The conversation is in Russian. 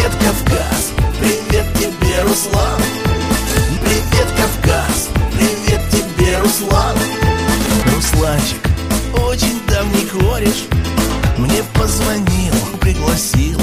Привет, Кавказ, привет тебе, Руслан. Привет, Кавказ, привет тебе, Руслан. Русланчик, очень давний кореш, мне позвонил, пригласил